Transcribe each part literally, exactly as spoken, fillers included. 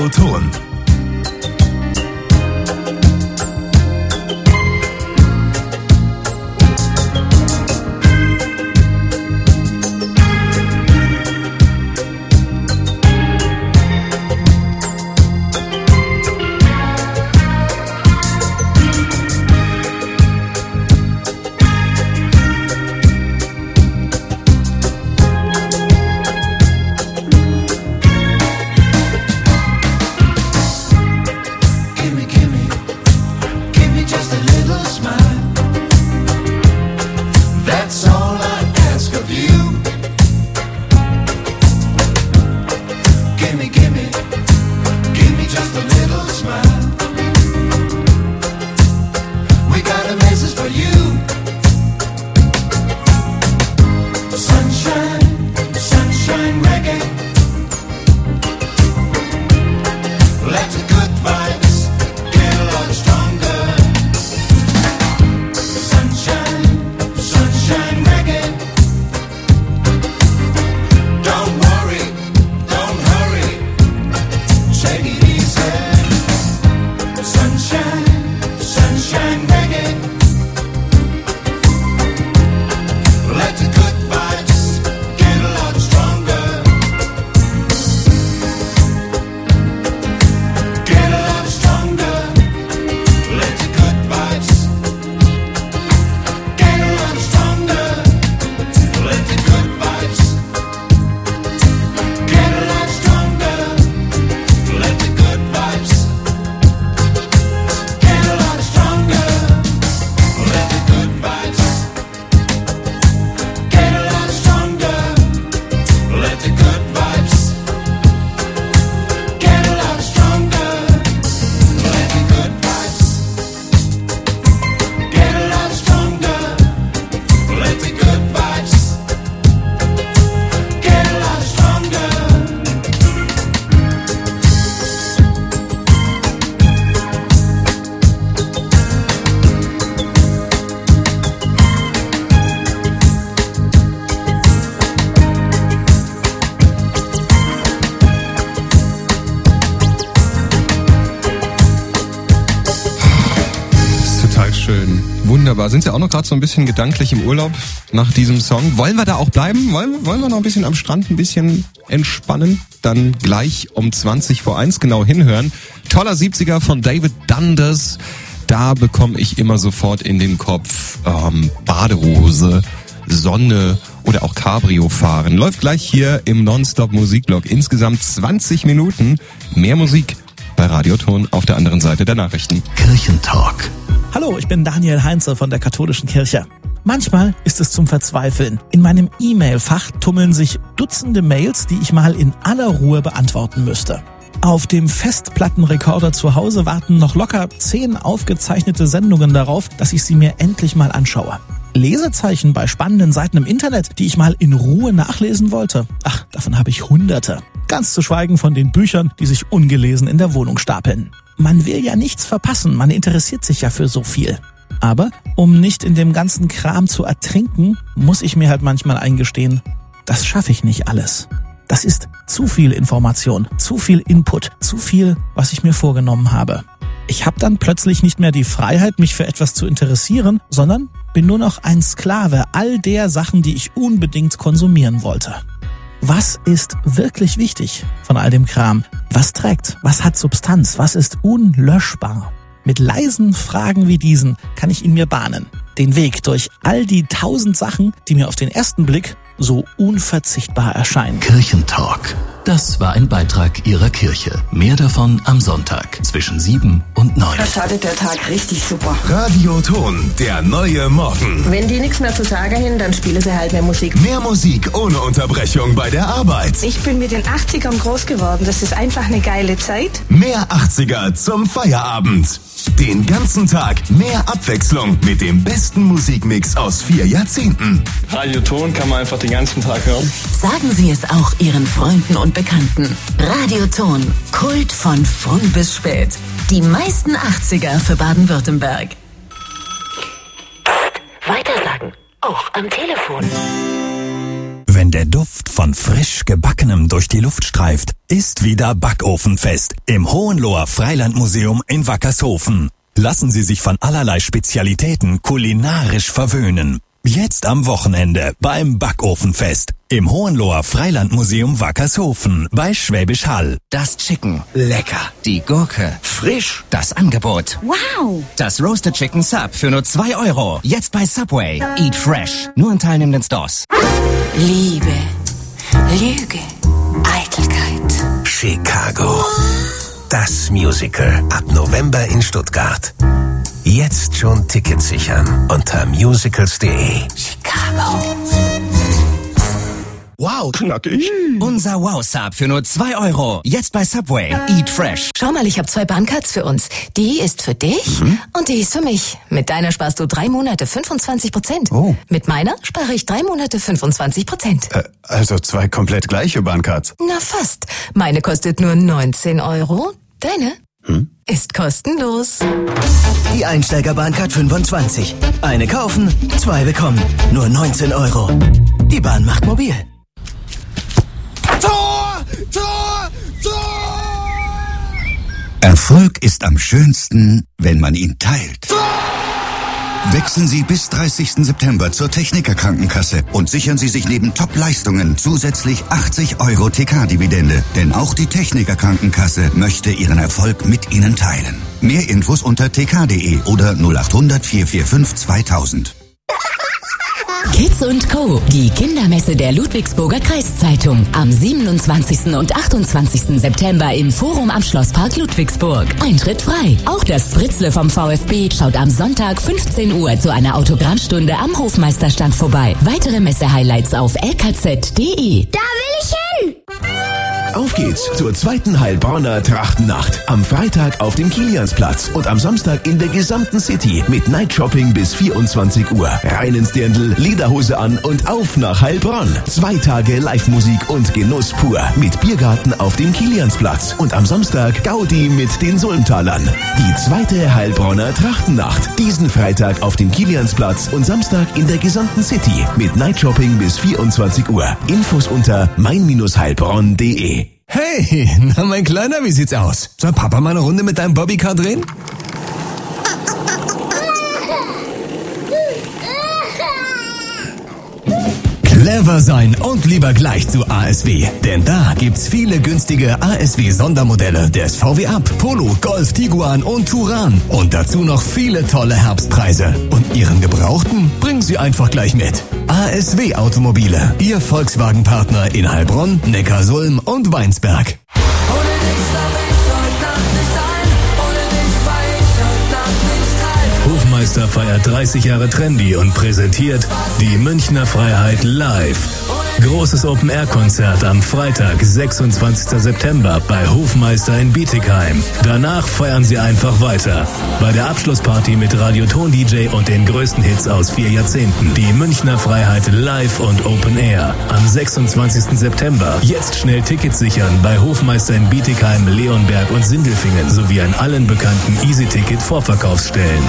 Radioton. Wunderbar. Sind Sie auch noch gerade so ein bisschen gedanklich im Urlaub nach diesem Song? Wollen wir da auch bleiben? Wollen, wollen wir noch ein bisschen am Strand ein bisschen entspannen? Dann gleich um zwanzig vor eins genau hinhören. Toller siebziger von David Dundas. Da bekomme ich immer sofort in den Kopf ähm, Badehose, Sonne oder auch Cabrio fahren. Läuft gleich hier im Nonstop-Musikblog. Insgesamt zwanzig Minuten mehr Musik bei Radioton auf der anderen Seite der Nachrichten. Kirchentalk. Hallo, ich bin Daniel Heinze von der Katholischen Kirche. Manchmal ist es zum Verzweifeln. In meinem E-Mail-Fach tummeln sich Dutzende Mails, die ich mal in aller Ruhe beantworten müsste. Auf dem Festplattenrekorder zu Hause warten noch locker zehn aufgezeichnete Sendungen darauf, dass ich sie mir endlich mal anschaue. Lesezeichen bei spannenden Seiten im Internet, die ich mal in Ruhe nachlesen wollte. Ach, davon habe ich Hunderte. Ganz zu schweigen von den Büchern, die sich ungelesen in der Wohnung stapeln. Man will ja nichts verpassen, man interessiert sich ja für so viel. Aber um nicht in dem ganzen Kram zu ertrinken, muss ich mir halt manchmal eingestehen, das schaffe ich nicht alles. Das ist zu viel Information, zu viel Input, zu viel, was ich mir vorgenommen habe. Ich habe dann plötzlich nicht mehr die Freiheit, mich für etwas zu interessieren, sondern bin nur noch ein Sklave all der Sachen, die ich unbedingt konsumieren wollte. Was ist wirklich wichtig von all dem Kram? Was trägt? Was hat Substanz? Was ist unlöschbar? Mit leisen Fragen wie diesen kann ich in mir bahnen. Den Weg durch all die tausend Sachen, die mir auf den ersten Blick so unverzichtbar erscheinen. Kirchentalk. Das war ein Beitrag Ihrer Kirche. Mehr davon am Sonntag zwischen sieben und neun. Da startet der Tag richtig super. Radioton, der neue Morgen. Wenn die nichts mehr zu sagen haben, dann spielen sie halt mehr Musik. Mehr Musik ohne Unterbrechung bei der Arbeit. Ich bin mit den achtzigern groß geworden. Das ist einfach eine geile Zeit. Mehr achtziger zum Feierabend. Den ganzen Tag mehr Abwechslung mit dem besten Musikmix aus vier Jahrzehnten. Radioton kann man einfach den ganzen Tag hören. Sagen Sie es auch Ihren Freunden und Bekannten. Radioton, Kult von früh bis spät. Die meisten achtziger für Baden-Württemberg. Psst, weitersagen. Auch am Telefon. Wenn wenn der Duft von frisch Gebackenem durch die Luft streift, ist wieder Backofenfest im Hohenloher Freilandmuseum in Wackershofen. Lassen Sie sich von allerlei Spezialitäten kulinarisch verwöhnen. Jetzt am Wochenende beim Backofenfest im Hohenloher Freilandmuseum Wackershofen bei Schwäbisch Hall. Das Chicken, lecker. Die Gurke, frisch. Das Angebot, wow. Das Roasted Chicken Sub für nur zwei Euro. Jetzt bei Subway. Eat fresh. Nur in teilnehmenden Stores. Liebe, Lüge, Eitelkeit. Chicago. Das Musical ab November in Stuttgart. Jetzt schon Tickets sichern unter musicals punkt de. Chicago. Wow, knackig. Unser Wow-Sub für nur zwei Euro. Jetzt bei Subway. Eat fresh. Schau mal, ich habe zwei Bahncards für uns. Die ist für dich mhm. und die ist für mich. Mit deiner sparst du drei Monate fünfundzwanzig Prozent. Oh. Mit meiner spare ich drei Monate fünfundzwanzig Prozent. Äh, also zwei komplett gleiche Bahncards. Na fast. Meine kostet nur neunzehn Euro. Deine? Hm? Ist kostenlos. Die Einsteigerbahncard fünfundzwanzig. Eine kaufen, zwei bekommen. Nur neunzehn Euro. Die Bahn macht mobil. Tor! Tor! Tor! Erfolg ist am schönsten, wenn man ihn teilt. Tor! Wechseln Sie bis dreißigsten September zur Techniker Krankenkasse und sichern Sie sich neben Top-Leistungen zusätzlich achtzig Euro T K-Dividende. Denn auch die Techniker Krankenkasse möchte ihren Erfolg mit Ihnen teilen. Mehr Infos unter t k punkt de oder null acht hundert vier vier fünf zweitausend. Kids und Co. Die Kindermesse der Ludwigsburger Kreiszeitung. Am siebenundzwanzigsten und achtundzwanzigsten September im Forum am Schlosspark Ludwigsburg. Eintritt frei. Auch das Fritzle vom VfB schaut am Sonntag fünfzehn Uhr zu einer Autogrammstunde am Hofmeisterstand vorbei. Weitere Messe-Highlights auf l k z punkt de. Da will ich hin! Auf geht's zur zweiten Heilbronner Trachtennacht. Am Freitag auf dem Kiliansplatz und am Samstag in der gesamten City mit Night-Shopping bis vierundzwanzig Uhr. Rein ins Dirndl, Lederhose an und auf nach Heilbronn. Zwei Tage Live-Musik und Genuss pur mit Biergarten auf dem Kiliansplatz und am Samstag Gaudi mit den Sulmtalern. Die zweite Heilbronner Trachtennacht. Diesen Freitag auf dem Kiliansplatz und Samstag in der gesamten City mit Night-Shopping bis vierundzwanzig Uhr. Infos unter mein Heilbronn punkt de. Hey, na mein Kleiner, wie sieht's aus? Soll Papa mal eine Runde mit deinem Bobbycar drehen? Clever sein und lieber gleich zu A S W. Denn da gibt's viele günstige A S W-Sondermodelle des V W Up, Polo, Golf, Tiguan und Touran. Und dazu noch viele tolle Herbstpreise. Und Ihren Gebrauchten bringen Sie einfach gleich mit. A S W Automobile, Ihr Volkswagen-Partner in Heilbronn, Neckarsulm und Weinsberg. Hofmeister feiert dreißig Jahre Trendy und präsentiert die Münchner Freiheit live. Großes Open-Air-Konzert am Freitag, sechsundzwanzigsten September bei Hofmeister in Bietigheim. Danach feiern sie einfach weiter. Bei der Abschlussparty mit Radioton-D J und den größten Hits aus vier Jahrzehnten. Die Münchner Freiheit live und Open-Air am sechsundzwanzigsten September. Jetzt schnell Tickets sichern bei Hofmeister in Bietigheim, Leonberg und Sindelfingen sowie an allen bekannten Easy-Ticket-Vorverkaufsstellen.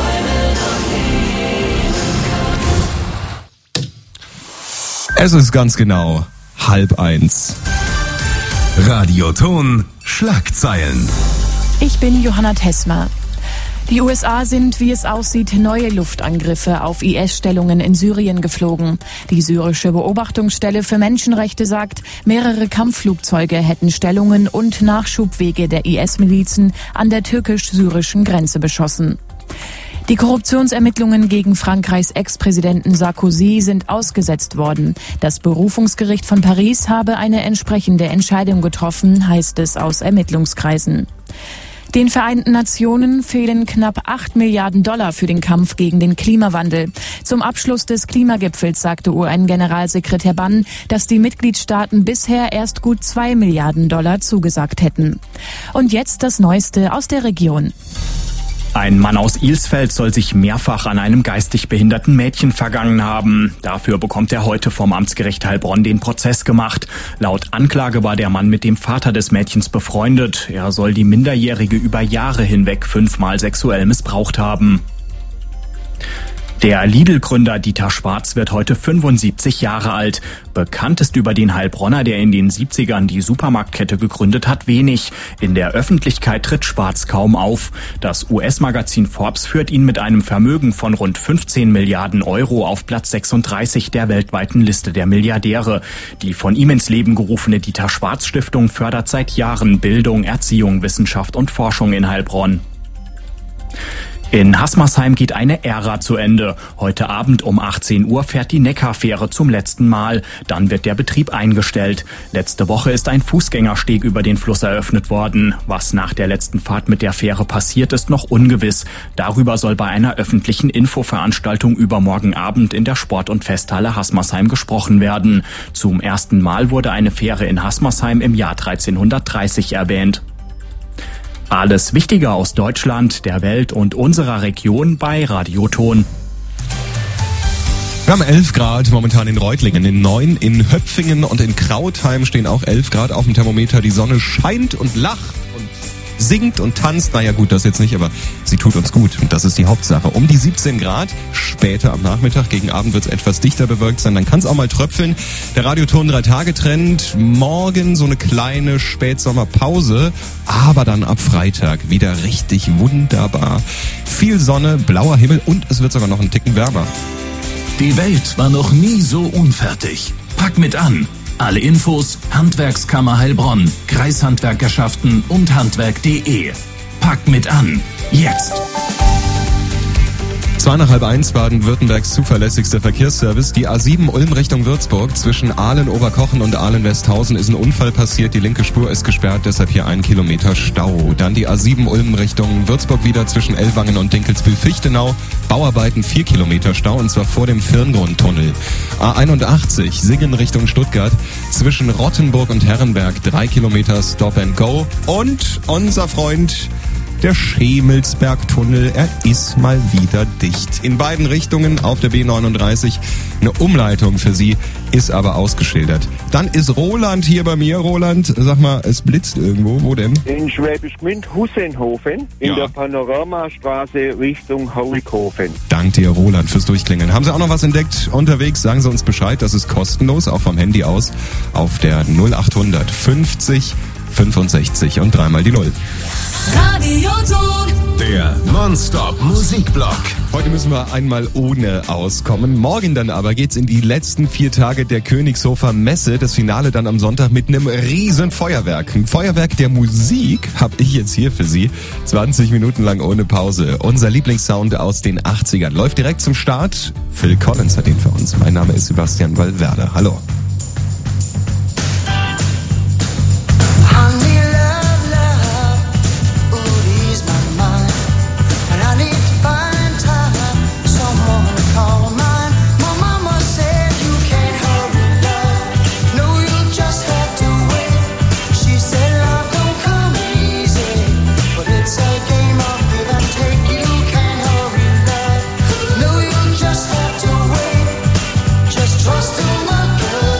Es ist ganz genau halb eins. Radioton Schlagzeilen. Ich bin Johanna Tesma. Die U S A sind, wie es aussieht, neue Luftangriffe auf I S-Stellungen in Syrien geflogen. Die syrische Beobachtungsstelle für Menschenrechte sagt, mehrere Kampfflugzeuge hätten Stellungen und Nachschubwege der I S-Milizen an der türkisch-syrischen Grenze beschossen. Die Korruptionsermittlungen gegen Frankreichs Ex-Präsidenten Sarkozy sind ausgesetzt worden. Das Berufungsgericht von Paris habe eine entsprechende Entscheidung getroffen, heißt es aus Ermittlungskreisen. Den Vereinten Nationen fehlen knapp acht Milliarden Dollar für den Kampf gegen den Klimawandel. Zum Abschluss des Klimagipfels sagte U N-Generalsekretär Ban, dass die Mitgliedstaaten bisher erst gut zwei Milliarden Dollar zugesagt hätten. Und jetzt das Neueste aus der Region. Ein Mann aus Ilsfeld soll sich mehrfach an einem geistig behinderten Mädchen vergangen haben. Dafür bekommt er heute vom Amtsgericht Heilbronn den Prozess gemacht. Laut Anklage war der Mann mit dem Vater des Mädchens befreundet. Er soll die Minderjährige über Jahre hinweg fünfmal sexuell missbraucht haben. Der Lidl-Gründer Dieter Schwarz wird heute fünfundsiebzig Jahre alt. Bekannt ist über den Heilbronner, der in den siebzigern die Supermarktkette gegründet hat, wenig. In der Öffentlichkeit tritt Schwarz kaum auf. Das U S-Magazin Forbes führt ihn mit einem Vermögen von rund fünfzehn Milliarden Euro auf Platz sechsunddreißig der weltweiten Liste der Milliardäre. Die von ihm ins Leben gerufene Dieter Schwarz Stiftung fördert seit Jahren Bildung, Erziehung, Wissenschaft und Forschung in Heilbronn. In Haßmersheim geht eine Ära zu Ende. Heute Abend um achtzehn Uhr fährt die Neckarfähre zum letzten Mal. Dann wird der Betrieb eingestellt. Letzte Woche ist ein Fußgängersteg über den Fluss eröffnet worden. Was nach der letzten Fahrt mit der Fähre passiert, ist noch ungewiss. Darüber soll bei einer öffentlichen Infoveranstaltung übermorgen Abend in der Sport- und Festhalle Haßmersheim gesprochen werden. Zum ersten Mal wurde eine Fähre in Haßmersheim im Jahr dreizehnhundertdreißig erwähnt. Alles Wichtige aus Deutschland, der Welt und unserer Region bei Radioton. Wir haben elf Grad momentan in Reutlingen, in neun in Höpfingen und in Krautheim stehen auch elf Grad auf dem Thermometer. Die Sonne scheint und lacht und singt und tanzt. Naja gut, das jetzt nicht, aber sie tut uns gut und das ist die Hauptsache. Um die siebzehn Grad, später am Nachmittag, gegen Abend wird es etwas dichter bewölkt sein, dann kann es auch mal tröpfeln. Der Radioton drei Tage Trend, morgen so eine kleine Spätsommerpause, aber dann ab Freitag wieder richtig wunderbar. Viel Sonne, blauer Himmel und es wird sogar noch einen Ticken wärmer. Die Welt war noch nie so unfertig. Pack mit an! Alle Infos Handwerkskammer Heilbronn, Kreishandwerkerschaften und Handwerk punkt de. Pack mit an. Jetzt! Zwei nach halb eins, Baden-Württembergs zuverlässigster Verkehrsservice. Die A sieben Ulm Richtung Würzburg. Zwischen Ahlen-Oberkochen und Ahlen-Westhausen ist ein Unfall passiert. Die linke Spur ist gesperrt, deshalb hier ein Kilometer Stau. Dann die A sieben Ulm Richtung Würzburg wieder zwischen Ellwangen und Dinkelsbühl-Fichtenau. Bauarbeiten vier Kilometer Stau und zwar vor dem Firngrundtunnel. A einundachtzig Singen Richtung Stuttgart. Zwischen Rottenburg und Herrenberg drei Kilometer Stop and Go. Und unser Freund der Schemelsbergtunnel, er ist mal wieder dicht. In beiden Richtungen auf der B neununddreißig. Eine Umleitung für Sie ist aber ausgeschildert. Dann ist Roland hier bei mir. Roland, sag mal, es blitzt irgendwo. Wo denn? In Schwäbisch Gmünd, Hussenhofen, in ja. der Panoramastraße Richtung Haurikhofen. Dank dir, Roland, fürs Durchklingeln. Haben Sie auch noch was entdeckt unterwegs? Sagen Sie uns Bescheid. Das ist kostenlos, auch vom Handy aus, auf der null achthundert fünfzig fünfundsechzig und dreimal die Null. Radioton. Der Non-Stop-Musikblock. Heute müssen wir einmal ohne auskommen. Morgen dann aber geht's in die letzten vier Tage der Königshofer Messe. Das Finale dann am Sonntag mit einem riesen Feuerwerk. Ein Feuerwerk der Musik habe ich jetzt hier für Sie. zwanzig Minuten lang ohne Pause. Unser Lieblingssound aus den achtzigern. Läuft direkt zum Start. Phil Collins hat den für uns. Mein Name ist Sebastian Valverde. Hallo. Trust in my girl.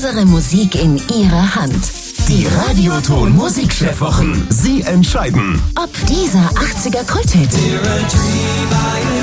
Unsere Musik in Ihrer Hand. Die Radioton Musikchefwochen. Sie entscheiden, ob dieser achtziger Kulthit